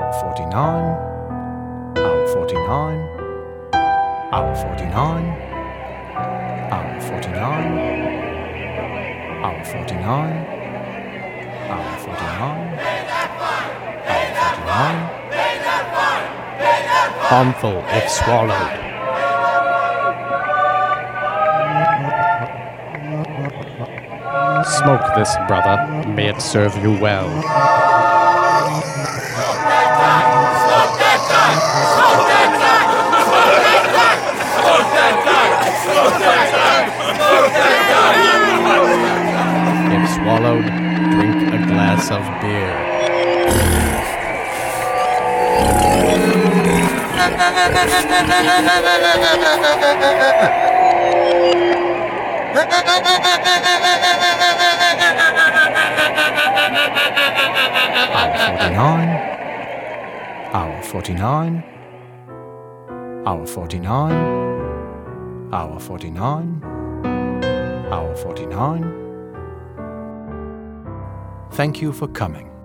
Hour 49. Hour 49. Hour 49. Hour 49. Hour 49. Hour 49. Hour 49. Harmful if swallowed. Smoke this, brother. May it serve you well. If swallowed, drink a glass of beer. Hour 49. Hour 49. Hour 49. Hour 49. Thank you for coming.